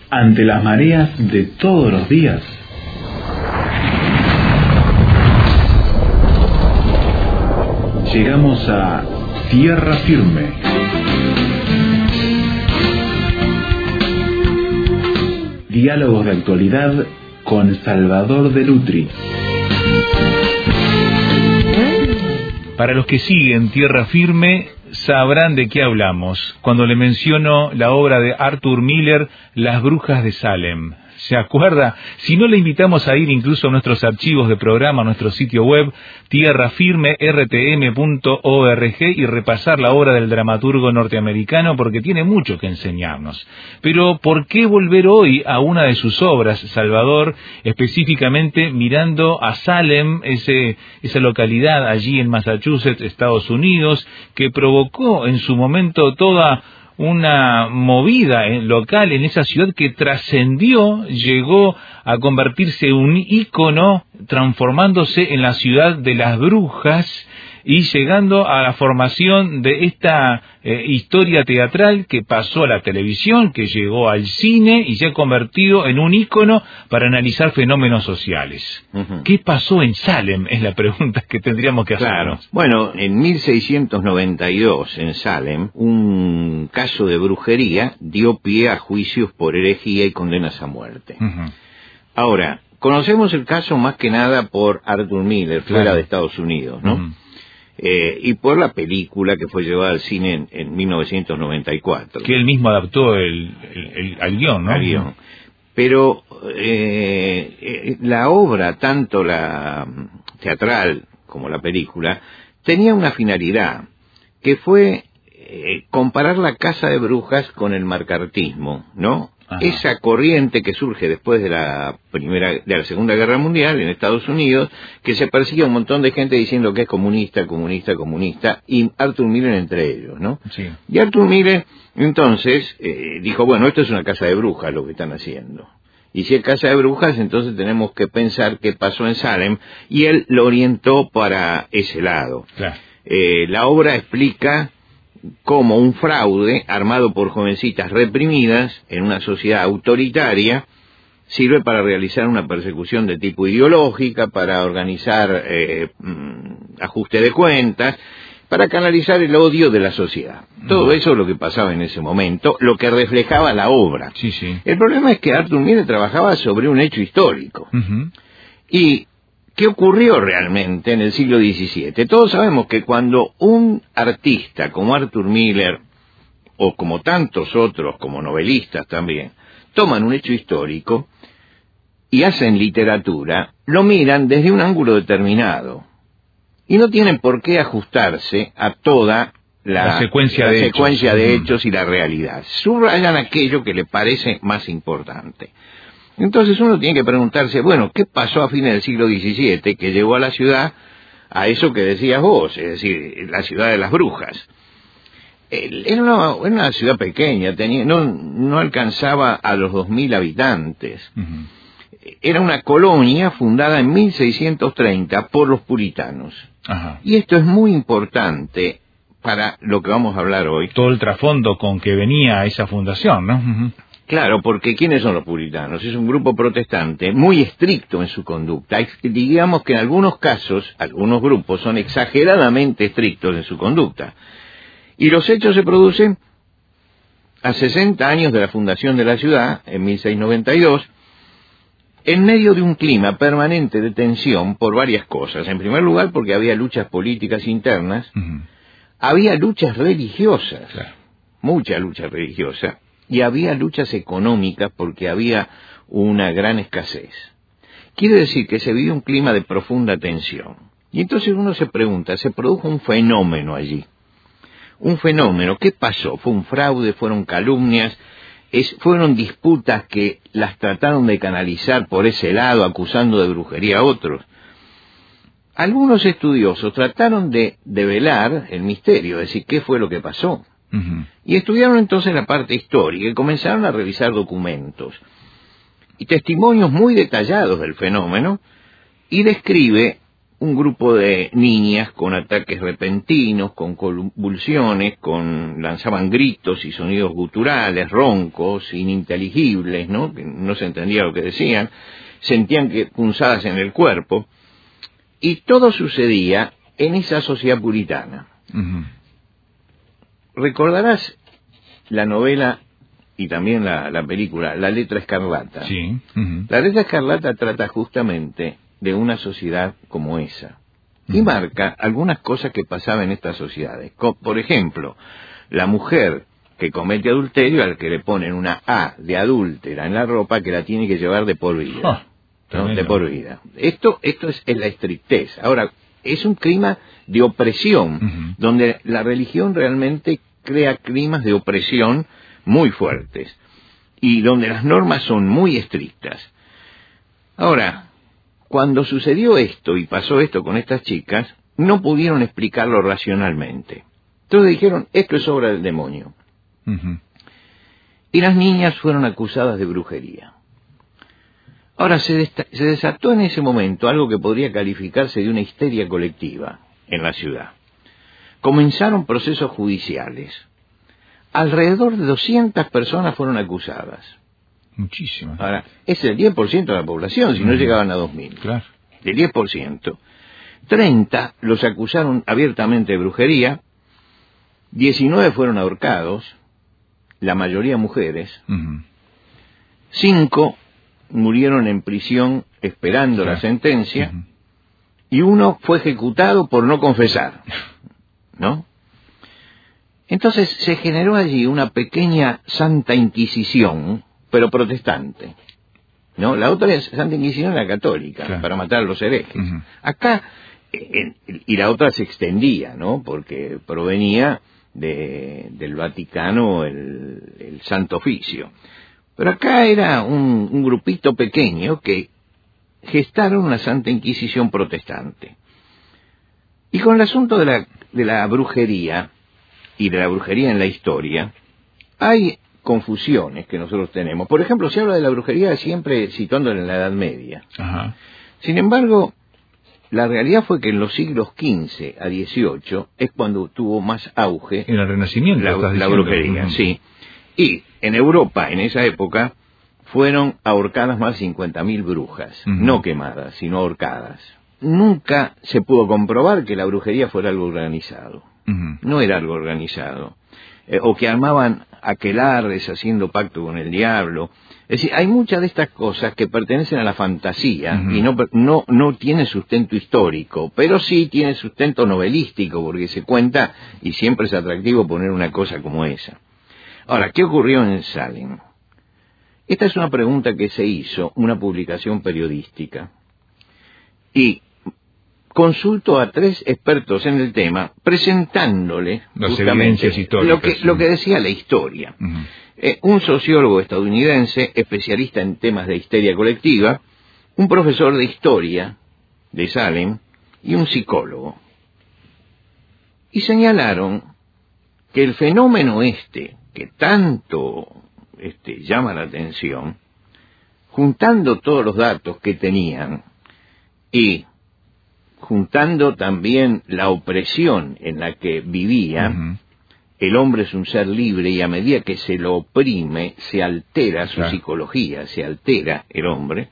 ante las mareas de todos los días. Llegamos a tierra firme. Diálogos de actualidad con Salvador de Lutri. Para los que siguen Tierra Firme, sabrán de qué hablamos cuando le menciono la obra de Arthur Miller, Las Brujas de Salem. ¿Se acuerda? Si no, le invitamos a ir incluso a nuestros archivos de programa, a nuestro sitio web, tierrafirmertm.org, y repasar la obra del dramaturgo norteamericano, porque tiene mucho que enseñarnos. Pero, ¿por qué volver hoy a una de sus obras, Salvador, específicamente mirando a Salem, esa localidad allí en Massachusetts, Estados Unidos, que provocó en su momento toda una movida local en esa ciudad que trascendió, llegó a convertirse en un ícono, transformándose en la ciudad de las brujas y llegando a la formación de esta historia teatral que pasó a la televisión, que llegó al cine y se ha convertido en un ícono para analizar fenómenos sociales. ¿Qué pasó en Salem? Es la pregunta que tendríamos que hacernos. Claro. Bueno, en 1692 en Salem, un caso de brujería dio pie a juicios por herejía y condenas a muerte. Ahora, conocemos el caso más que nada por Arthur Miller, fuera de Estados Unidos, ¿no? Y por la película que fue llevada al cine en 1994. Que él mismo adaptó al guión, ¿no? Al guión. Pero la obra, tanto la teatral como la película, tenía una finalidad, que fue comparar la casa de brujas con el macartismo, ¿no? Ajá. Esa corriente que surge después de la Segunda Guerra Mundial en Estados Unidos, que se persigue a un montón de gente diciendo que es comunista, y Arthur Miller entre ellos, ¿no? Sí. Y Arthur Miller, entonces, dijo, bueno, esto es una casa de brujas lo que están haciendo. Y si es casa de brujas, entonces tenemos que pensar qué pasó en Salem, y él lo orientó para ese lado. Claro. La obra explica cómo un fraude armado por jovencitas reprimidas en una sociedad autoritaria sirve para realizar una persecución de tipo ideológica, para organizar ajuste de cuentas, para canalizar el odio de la sociedad. Todo eso es lo que pasaba en ese momento, lo que reflejaba la obra. Sí, sí. El problema es que Arthur Miller trabajaba sobre un hecho histórico. Y ¿qué ocurrió realmente en el siglo XVII? Todos sabemos que cuando un artista como Arthur Miller, o como tantos otros, como novelistas también, toman un hecho histórico y hacen literatura, lo miran desde un ángulo determinado. Y no tienen por qué ajustarse a toda la secuencia de hechos y la realidad. Subrayan aquello que le parece más importante. Entonces uno tiene que preguntarse, bueno, ¿qué pasó a fines del siglo XVII que llevó a la ciudad a eso que decías vos, es decir, la ciudad de las brujas? Era una ciudad pequeña, no alcanzaba a los 2.000 habitantes. Era una colonia fundada en 1630 por los puritanos. Ajá. Y esto es muy importante para lo que vamos a hablar hoy. Todo el trasfondo con que venía esa fundación, ¿no? Claro, porque ¿quiénes son los puritanos? Es un grupo protestante muy estricto en su conducta. Digamos que en algunos casos, algunos grupos son exageradamente estrictos en su conducta. Y los hechos se producen a 60 años de la fundación de la ciudad, en 1692, en medio de un clima permanente de tensión por varias cosas. En primer lugar, porque había luchas políticas internas, había luchas religiosas, mucha lucha religiosa, y había luchas económicas porque había una gran escasez. Quiere decir que se vivió un clima de profunda tensión. Y entonces uno se pregunta, se produjo un fenómeno allí. Un fenómeno, ¿qué pasó? ¿Fue un fraude? ¿Fueron calumnias? ¿Fueron disputas que las trataron de canalizar por ese lado, acusando de brujería a otros? Algunos estudiosos trataron de develar el misterio, es decir, ¿qué fue lo que pasó? Y estudiaron entonces la parte histórica y comenzaron a revisar documentos y testimonios muy detallados del fenómeno, y describe un grupo de niñas con ataques repentinos, con convulsiones, lanzaban gritos y sonidos guturales, roncos, ininteligibles, ¿no? Que no se entendía lo que decían, sentían que punzadas en el cuerpo, y todo sucedía en esa sociedad puritana. Uh-huh. Recordarás la novela y también la película La Letra Escarlata. Sí. Uh-huh. La Letra Escarlata trata justamente de una sociedad como esa y marca algunas cosas que pasaban en estas sociedades. Por ejemplo, la mujer que comete adulterio, al que le ponen una A de adúltera en la ropa, que la tiene que llevar de por vida. ¿No? De por vida. Esto es la estrictez. Ahora, es un clima de opresión, donde la religión realmente crea climas de opresión muy fuertes y donde las normas son muy estrictas. Ahora, cuando sucedió esto y pasó esto con estas chicas, no pudieron explicarlo racionalmente. Entonces dijeron, esto es obra del demonio. Uh-huh. Y las niñas fueron acusadas de brujería. Ahora, se desató en ese momento algo que podría calificarse de una histeria colectiva en la ciudad. Comenzaron procesos judiciales. Alrededor de 200 personas fueron acusadas. Muchísimas. Ahora, es el 10% de la población, si no llegaban a 2.000. Claro. Del 10%. 30 los acusaron abiertamente de brujería, 19 fueron ahorcados, la mayoría mujeres, 5 murieron en prisión esperando la sentencia, y 1 fue ejecutado por no confesar, ¿no? Entonces se generó allí una pequeña Santa Inquisición, pero protestante, ¿no? La otra Santa Inquisición era católica, claro, para matar a los herejes. Acá, y la otra se extendía, ¿no? Porque provenía del Vaticano el Santo Oficio. Pero acá era un grupito pequeño que gestaron una Santa Inquisición protestante. Y con el asunto de la brujería, y de la brujería en la historia, hay confusiones que nosotros tenemos. Por ejemplo, se habla de la brujería siempre situándola en la Edad Media. Ajá. Sin embargo, la realidad fue que en los siglos XV a XVIII es cuando tuvo más auge en el Renacimiento, la brujería, sí. Y en Europa, en esa época, fueron ahorcadas más de 50.000 brujas, no quemadas, sino ahorcadas. Nunca se pudo comprobar que la brujería fuera algo organizado. No era algo organizado. O que armaban aquelarres haciendo pacto con el diablo. Es decir, hay muchas de estas cosas que pertenecen a la fantasía y no tienen sustento histórico, pero sí tiene sustento novelístico, porque se cuenta y siempre es atractivo poner una cosa como esa. Ahora, ¿qué ocurrió en Salem? Esta es una pregunta que se hizo, una publicación periodística, y consulto a 3 expertos en el tema, presentándole las evidencias históricas, lo que decía la historia. Un sociólogo estadounidense, especialista en temas de histeria colectiva, un profesor de historia de Salem y un psicólogo. Y señalaron que el fenómeno que tanto llama la atención, juntando todos los datos que tenían y juntando también la opresión en la que vivía, el hombre es un ser libre y a medida que se lo oprime, se altera su psicología, se altera el hombre,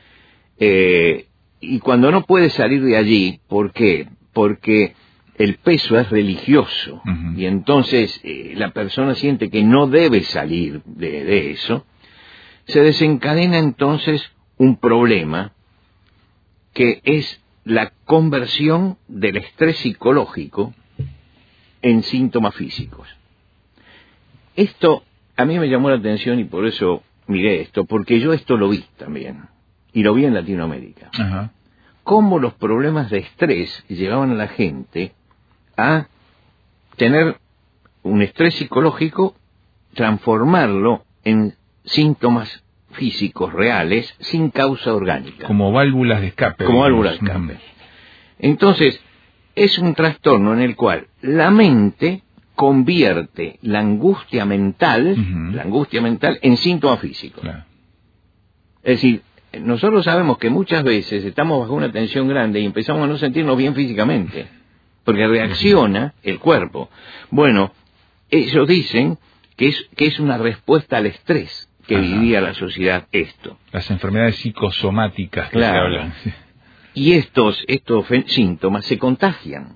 y cuando no puede salir de allí, ¿por qué? Porque el peso es religioso, y entonces la persona siente que no debe salir de eso, se desencadena entonces un problema que es la conversión del estrés psicológico en síntomas físicos. Esto a mí me llamó la atención y por eso miré esto, porque yo esto lo vi también, y lo vi en Latinoamérica. Cómo los problemas de estrés llevaban a la gente a tener un estrés psicológico, transformarlo en síntomas físicos reales sin causa orgánica. Como válvulas de escape. Como válvulas de escape. Entonces, es un trastorno en el cual la mente convierte la angustia mental en síntomas físicos. Claro. Es decir, nosotros sabemos que muchas veces estamos bajo una tensión grande y empezamos a no sentirnos bien físicamente, porque reacciona el cuerpo. Bueno, ellos dicen que es una respuesta al estrés que vivía la sociedad esto. Las enfermedades psicosomáticas que Claro. se hablan. Y estos síntomas se contagian.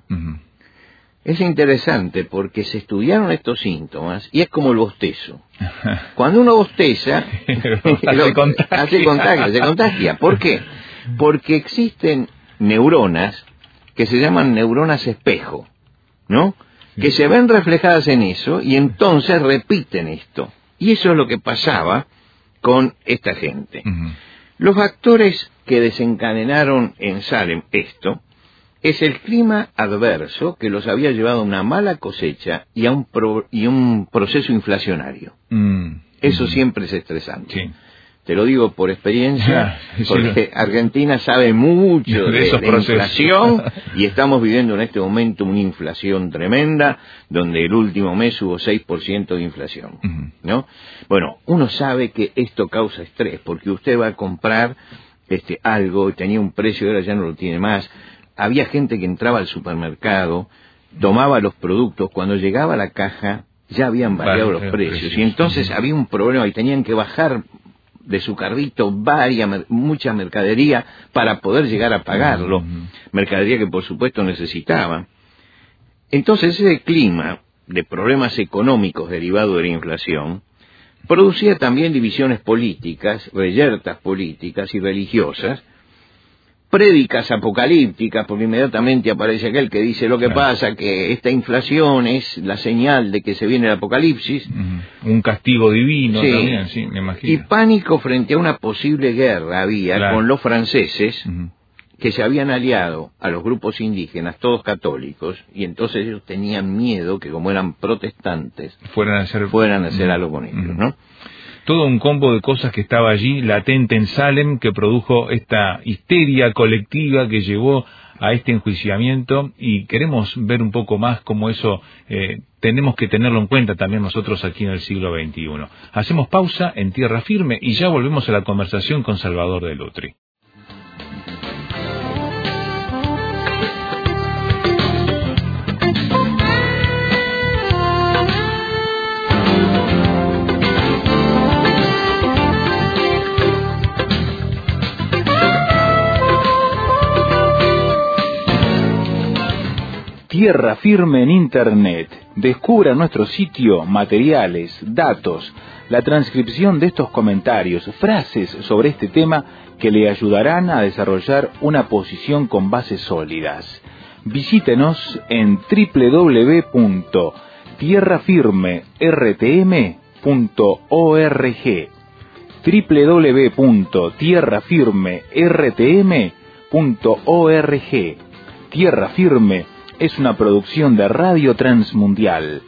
Es interesante porque se estudiaron estos síntomas y es como el bostezo. Cuando uno bosteza, se contagia. ¿Por qué? Porque existen neuronas que se llaman neuronas espejo, ¿no? Que se ven reflejadas en eso y entonces repiten esto. Y eso es lo que pasaba con esta gente. Los factores que desencadenaron en Salem esto es el clima adverso que los había llevado a una mala cosecha y a un proceso inflacionario. Eso siempre es estresante. Sí. Te lo digo por experiencia, porque Argentina sabe mucho de inflación y estamos viviendo en este momento una inflación tremenda, donde el último mes hubo 6% de inflación, ¿no? Bueno, uno sabe que esto causa estrés, porque usted va a comprar algo, tenía un precio y ahora ya no lo tiene más. Había gente que entraba al supermercado, tomaba los productos, cuando llegaba a la caja ya habían variado los precios, y entonces había un problema y tenían que bajar de su carrito mucha mercadería para poder llegar a pagarlo, mercadería que por supuesto necesitaban. Entonces ese clima de problemas económicos derivado de la inflación producía también divisiones políticas, reyertas políticas y religiosas, prédicas apocalípticas, porque inmediatamente aparece aquel que dice lo que pasa, que esta inflación es la señal de que se viene el apocalipsis. Un castigo divino también, sí, me imagino. Y pánico frente a una posible guerra había con los franceses, que se habían aliado a los grupos indígenas, todos católicos, y entonces ellos tenían miedo que, como eran protestantes, fueran a hacer algo con ellos, ¿no? Todo un combo de cosas que estaba allí latente en Salem, que produjo esta histeria colectiva que llevó a este enjuiciamiento, y queremos ver un poco más cómo eso tenemos que tenerlo en cuenta también nosotros aquí en el siglo XXI. Hacemos pausa en Tierra Firme y ya volvemos a la conversación con Salvador de Lutri. Tierra Firme en Internet. Descubra nuestro sitio, materiales, datos, la transcripción de estos comentarios, frases sobre este tema que le ayudarán a desarrollar una posición con bases sólidas. Visítenos en www.tierrafirmertm.org www.tierrafirmertm.org. Tierra Firme es una producción de Radio Transmundial.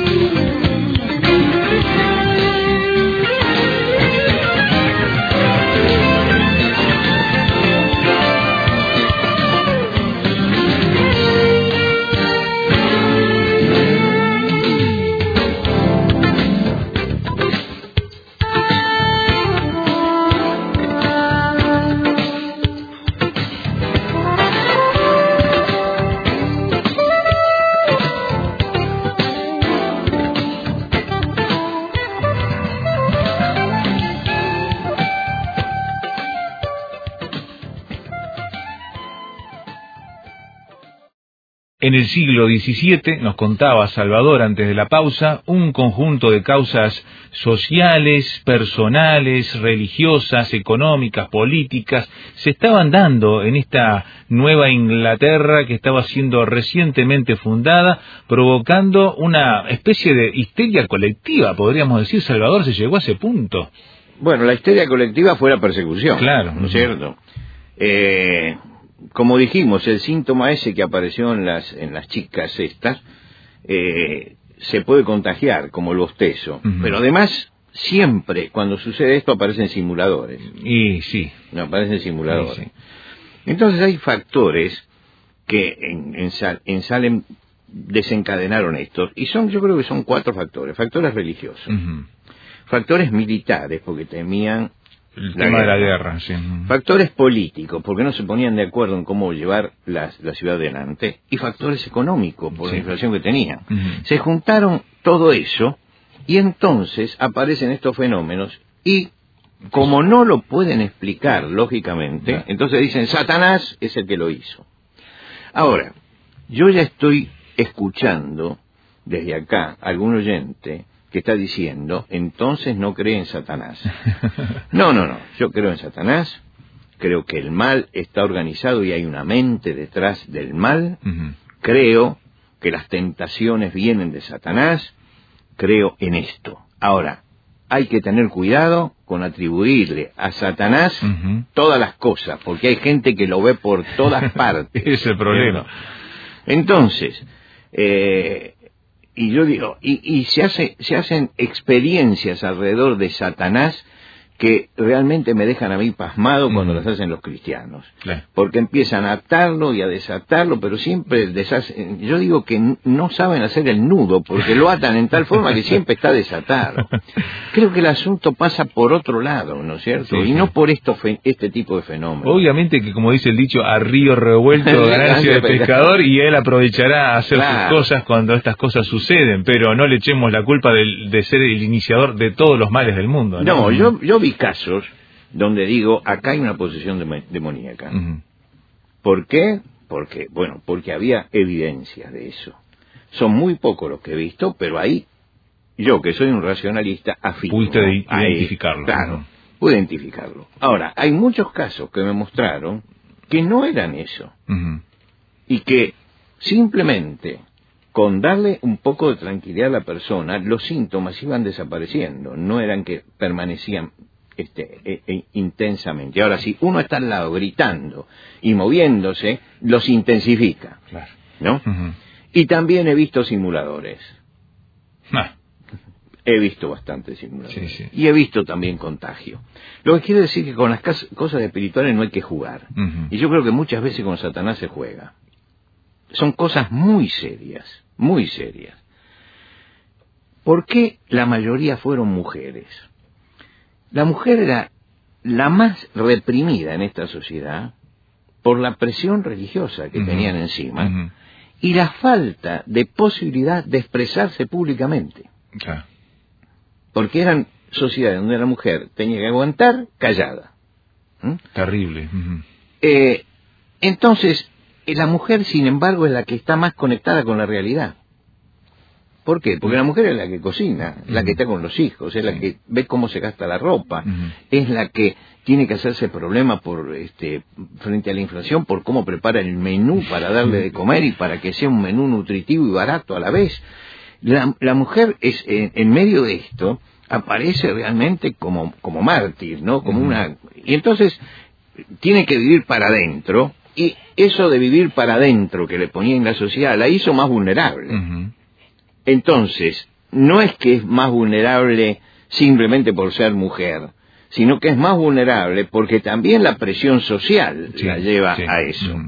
En el siglo XVII, nos contaba Salvador antes de la pausa, un conjunto de causas sociales, personales, religiosas, económicas, políticas, se estaban dando en esta nueva Inglaterra que estaba siendo recientemente fundada, provocando una especie de histeria colectiva, podríamos decir. Salvador, se llegó a ese punto. Bueno, la histeria colectiva fue la persecución, claro, ¿no es cierto? Como dijimos, el síntoma ese que apareció en las chicas estas, se puede contagiar, como el bostezo. Pero además, siempre cuando sucede esto aparecen simuladores. Y sí. No, aparecen simuladores. Sí. Entonces hay factores que en Salem desencadenaron esto. Y yo creo que son 4 factores. Factores religiosos. Factores militares, porque temían El tema de la guerra, sí. Factores políticos, porque no se ponían de acuerdo en cómo llevar la ciudad adelante, y factores económicos, por la inflación que tenían. Se juntaron todo eso, y entonces aparecen estos fenómenos, y como no lo pueden explicar lógicamente, entonces dicen, Satanás es el que lo hizo. Ahora, yo ya estoy escuchando desde acá algún oyente que está diciendo, entonces no cree en Satanás. No, yo creo en Satanás, creo que el mal está organizado y hay una mente detrás del mal, creo que las tentaciones vienen de Satanás, creo en esto. Ahora, hay que tener cuidado con atribuirle a Satanás todas las cosas, porque hay gente que lo ve por todas partes. Ese es el problema. Entonces, y yo digo, y se hacen experiencias alrededor de Satanás que realmente me dejan a mí pasmado cuando las hacen los cristianos. Claro. Porque empiezan a atarlo y a desatarlo, pero siempre deshacen. Yo digo que no saben hacer el nudo, porque lo atan en tal forma que siempre está desatado. Creo que el asunto pasa por otro lado, ¿no es cierto? Sí, y no por este tipo de fenómenos. Obviamente que, como dice el dicho, a río revuelto ganancia de pescador, y él aprovechará a hacer sus cosas cuando estas cosas suceden, pero no le echemos la culpa de ser el iniciador de todos los males del mundo, ¿no? No, yo vi casos donde digo, acá hay una posesión demoníaca. ¿Por qué? Porque había evidencias de eso. Son muy pocos los que he visto, pero ahí, yo que soy un racionalista, afirmo. Pudiste identificarlo. Claro, pude identificarlo. Ahora, hay muchos casos que me mostraron que no eran eso. Y que simplemente con darle un poco de tranquilidad a la persona, los síntomas iban desapareciendo, no eran que permanecían intensamente. Ahora, si uno está al lado gritando y moviéndose, los intensifica, ¿no? Y también he visto simuladores. He visto bastantes simuladores. Y he visto también contagio. Lo que quiere decir que con las cosas espirituales no hay que jugar. Y yo creo que muchas veces con Satanás se juega. Son cosas muy serias, muy serias. ¿Por qué la mayoría fueron mujeres? La mujer era la más reprimida en esta sociedad por la presión religiosa que tenían encima y la falta de posibilidad de expresarse públicamente. Porque eran sociedades donde la mujer tenía que aguantar callada. Terrible. Entonces, la mujer, sin embargo, es la que está más conectada con la realidad. ¿Por qué? Porque la mujer es la que cocina, la que está con los hijos, es la que ve cómo se gasta la ropa, es la que tiene que hacerse problema frente a la inflación por cómo prepara el menú para darle de comer y para que sea un menú nutritivo y barato a la vez. La mujer es en medio de esto aparece realmente como mártir, ¿no? Como y entonces tiene que vivir para adentro, y eso de vivir para adentro que le ponía en la sociedad la hizo más vulnerable. Entonces, no es que es más vulnerable simplemente por ser mujer, sino que es más vulnerable porque también la presión social la lleva a eso.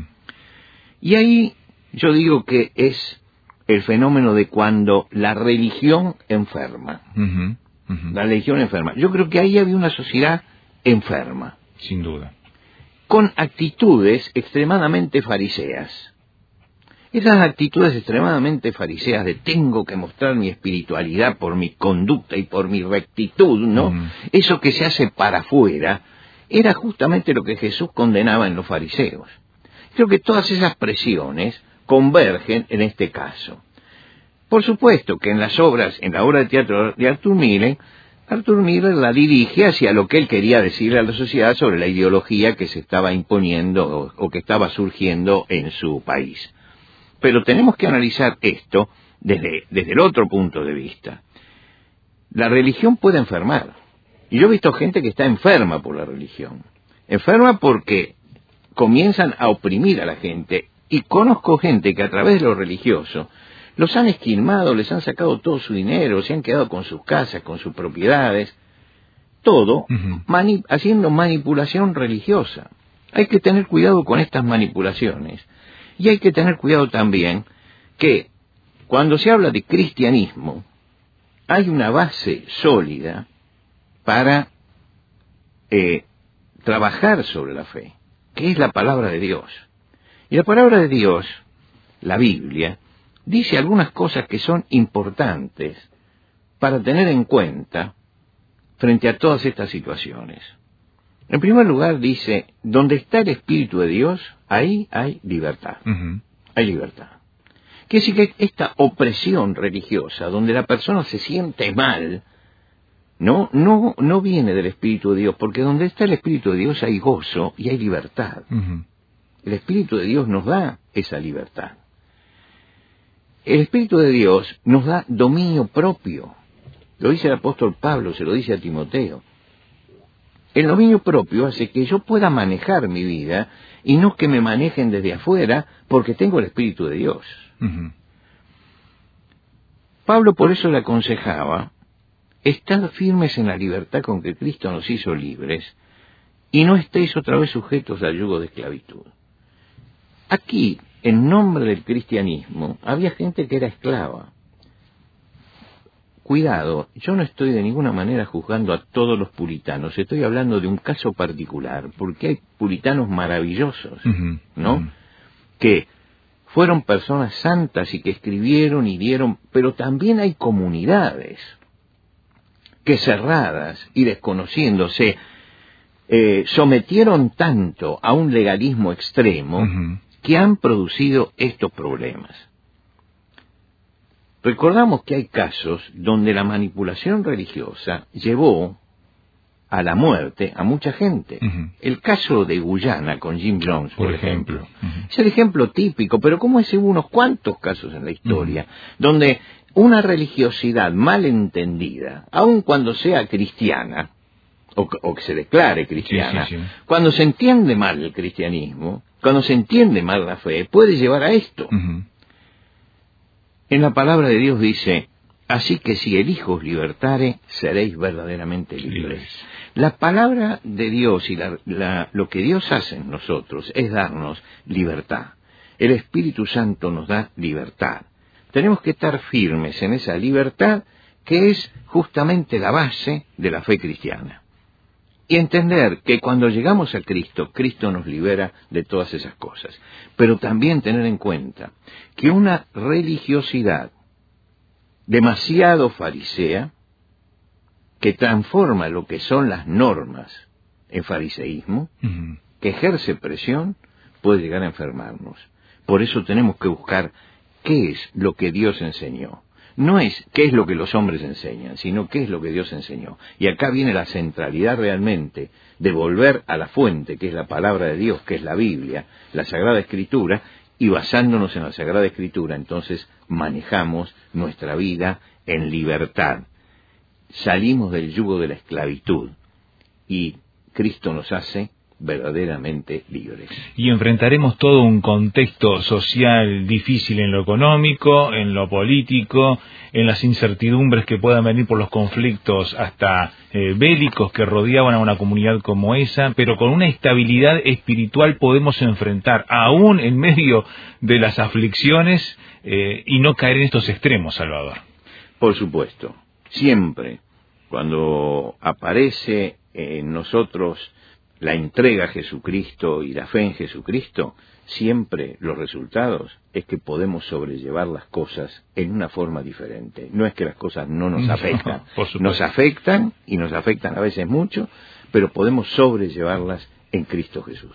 Y ahí yo digo que es el fenómeno de cuando la religión enferma. La religión enferma. Yo creo que ahí había una sociedad enferma. Sin duda. Con actitudes extremadamente fariseas. Esas actitudes extremadamente fariseas de tengo que mostrar mi espiritualidad por mi conducta y por mi rectitud, ¿no? Eso que se hace para afuera, era justamente lo que Jesús condenaba en los fariseos. Creo que todas esas presiones convergen en este caso. Por supuesto que en la obra de teatro de Arthur Miller la dirige hacia lo que él quería decirle a la sociedad sobre la ideología que se estaba imponiendo o que estaba surgiendo en su país. Pero tenemos que analizar esto desde el otro punto de vista. La religión puede enfermar. Y yo he visto gente que está enferma por la religión. Enferma porque comienzan a oprimir a la gente. Y conozco gente que a través de lo religioso los han esquilmado, les han sacado todo su dinero, se han quedado con sus casas, con sus propiedades. Todo haciendo manipulación religiosa. Hay que tener cuidado con estas manipulaciones. Y hay que tener cuidado también que cuando se habla de cristianismo hay una base sólida para trabajar sobre la fe, que es la palabra de Dios. Y la palabra de Dios, la Biblia, dice algunas cosas que son importantes para tener en cuenta frente a todas estas situaciones. En primer lugar dice, donde está el Espíritu de Dios, ahí hay libertad. Uh-huh. Hay libertad. Quiere decir que esta opresión religiosa, donde la persona se siente mal, no viene del Espíritu de Dios, porque donde está el Espíritu de Dios hay gozo y hay libertad. Uh-huh. El Espíritu de Dios nos da esa libertad. El Espíritu de Dios nos da dominio propio. Lo dice el apóstol Pablo, se lo dice a Timoteo. El dominio propio hace que yo pueda manejar mi vida y no que me manejen desde afuera porque tengo el Espíritu de Dios. Uh-huh. Pablo por eso le aconsejaba, estad firmes en la libertad con que Cristo nos hizo libres y no estéis otra vez sujetos al yugo de esclavitud. Aquí, en nombre del cristianismo, había gente que era esclava. Cuidado, yo no estoy de ninguna manera juzgando a todos los puritanos, estoy hablando de un caso particular, porque hay puritanos maravillosos, Uh-huh. ¿no? Uh-huh. Que fueron personas santas y que escribieron y dieron, pero también hay comunidades que cerradas y desconociéndose, sometieron tanto a un legalismo extremo Uh-huh. que han producido estos problemas. Recordamos que hay casos donde la manipulación religiosa llevó a la muerte a mucha gente. Uh-huh. El caso de Guyana con Jim Jones, por ejemplo. Uh-huh. Es el ejemplo típico, pero como ese hubo unos cuantos casos en la historia, donde una religiosidad mal entendida, aun cuando sea cristiana, o que se declare cristiana, Sí. cuando se entiende mal el cristianismo, cuando se entiende mal la fe, puede llevar a esto. Uh-huh. En la palabra de Dios dice, así que si el Hijo os libertare, seréis verdaderamente libres. La palabra de Dios y lo que Dios hace en nosotros es darnos libertad. El Espíritu Santo nos da libertad. Tenemos que estar firmes en esa libertad que es justamente la base de la fe cristiana. Y entender que cuando llegamos a Cristo, Cristo nos libera de todas esas cosas. Pero también tener en cuenta que una religiosidad demasiado farisea, que transforma lo que son las normas en fariseísmo, Uh-huh. que ejerce presión, puede llegar a enfermarnos. Por eso tenemos que buscar qué es lo que Dios enseñó. No es qué es lo que los hombres enseñan, sino qué es lo que Dios enseñó. Y acá viene la centralidad realmente de volver a la fuente, que es la palabra de Dios, que es la Biblia, la Sagrada Escritura, y basándonos en la Sagrada Escritura, entonces manejamos nuestra vida en libertad. Salimos del yugo de la esclavitud y Cristo nos hace verdaderamente libres. Y enfrentaremos todo un contexto social difícil en lo económico, en lo político, en las incertidumbres que puedan venir por los conflictos hasta bélicos que rodeaban a una comunidad como esa, pero con una estabilidad espiritual podemos enfrentar, aún en medio de las aflicciones, y no caer en estos extremos, Salvador. Por supuesto, siempre cuando aparece en nosotros la entrega a Jesucristo y la fe en Jesucristo, siempre los resultados es que podemos sobrellevar las cosas en una forma diferente. No es que las cosas no nos afectan, nos afectan y nos afectan a veces mucho, pero podemos sobrellevarlas en Cristo Jesús.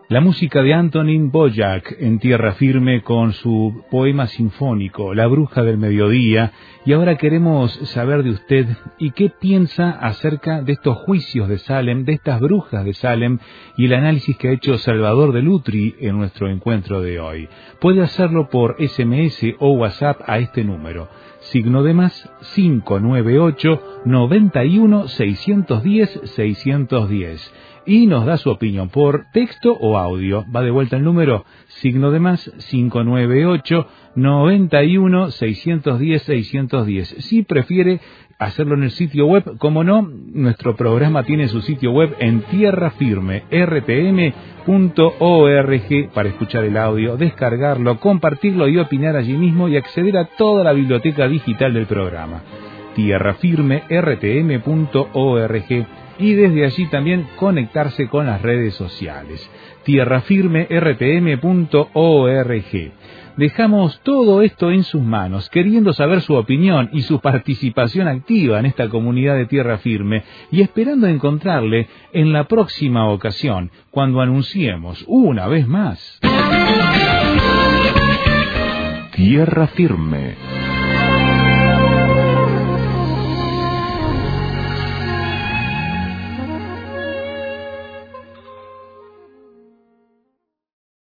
La música de Antonín Dvořák en Tierra Firme con su poema sinfónico, La Bruja del Mediodía. Y ahora queremos saber de usted y qué piensa acerca de estos juicios de Salem, de estas brujas de Salem y el análisis que ha hecho Salvador de Lutri en nuestro encuentro de hoy. Puede hacerlo por SMS o WhatsApp a este número, signo de más 598 91 610 610. Y nos da su opinión por texto o audio. Va de vuelta el número, signo de más 598 91 610 610. Si prefiere hacerlo en el sitio web, como no, nuestro programa tiene su sitio web en tierrafirme.rtm.org para escuchar el audio, descargarlo, compartirlo y opinar allí mismo y acceder a toda la biblioteca digital del programa. tierrafirme.rtm.org. Y desde allí también conectarse con las redes sociales. tierrafirme.rtm.org. Dejamos todo esto en sus manos, queriendo saber su opinión y su participación activa en esta comunidad de Tierra Firme y esperando encontrarle en la próxima ocasión, cuando anunciemos una vez más Tierra Firme.